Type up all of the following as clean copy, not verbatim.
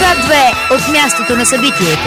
К2 от мястото на събитието.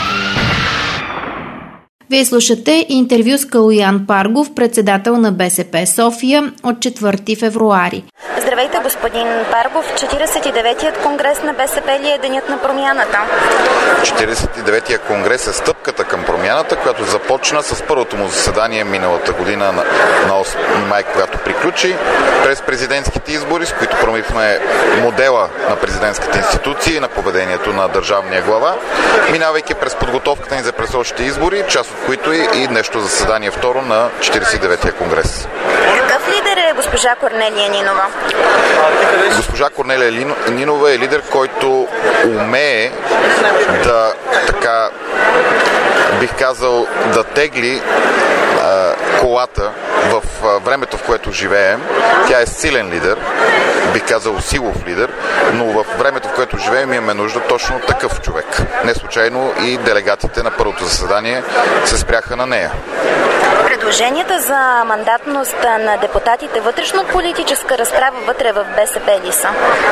Вие слушате интервю с Калоян Паргов, председател на БСП София, от 4 февруари. Здравейте, господин Паргов. 49-ият конгрес на БСП ли е денят на промяната? 49-ият конгрес е стъпката към промяната, която започна с първото му заседание миналата година на 8 май, когато приключи през президентските избори, с които променихме модела на президентската институция и на поведението на държавния глава, минавайки през подготовката ни за предстоящите избори, част от които и днешното заседание второ на 49-я конгрес. Какъв лидер е госпожа Корнелия Нинова? Госпожа Корнелия Нинова е лидер, който умее да, така бих казал, да тегли колата в времето, в което живеем. Тя е силен лидер, бих казал силов лидер, но в времето, в което живеем, имаме нужда точно такъв човек. Не случайно и делегатите на първото заседание се спряха на нея. Предложенията за мандатност на депутатите вътрешно-политическа разправа вътре в БСП ли са?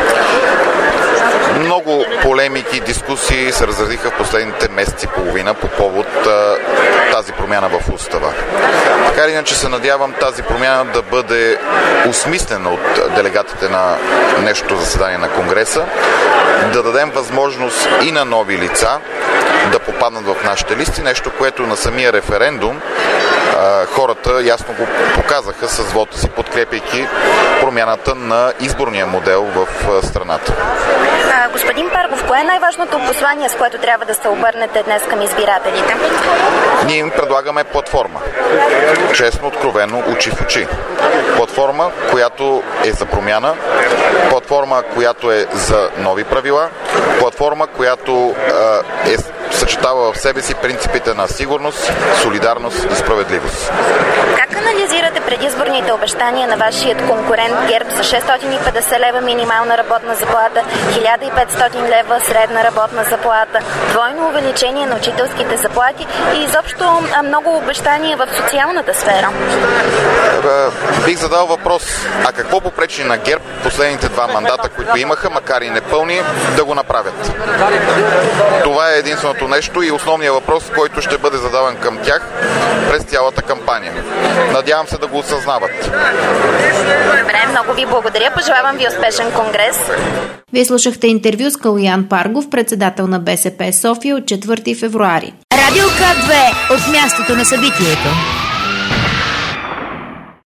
Много полемики, дискусии се разразиха в последните месеци и половина по повод тази промяна в устава. Така или иначе се надявам тази промяна да бъде осмислена от делегатите на днешното заседание на Конгреса, да дадем възможност и на нови лица да попаднат в нашите листи, нещо, което на самия референдум хората ясно го показаха с вота си, подкрепяйки промяната на изборния модел в страната. Господин Паргов, кое е най-важното послание, с което трябва да се обърнете днес към избирателите? Ние им предлагаме платформа. Честно, откровено, очи в очи. Платформа, която е за промяна, платформа, която е за нови правила, платформа, която съчетава в себе си принципите на сигурност, солидарност и справедливост. Как анализирате предизборните обещания на вашият конкурент ГЕРБ за 650 лева минимална работна заплата, 1500 лева средна работна заплата, двойно увеличение на учителските заплати и изобщо много обещания в социалната сфера? Бих задал въпрос, а какво попречи на ГЕРБ последните 2 мандата, които имаха, макар и непълни, да го направят? Това е единственото нещо и основният въпрос, който ще бъде задаван към тях през цялата кампания. Надявам се да го осъзнават. Добре, много ви благодаря. Пожелавам ви успешен конгрес. Вие слушахте интервю с Калоян Паргов, председател на БСП София, от 4 февруари. Радио К2 от мястото на събитието.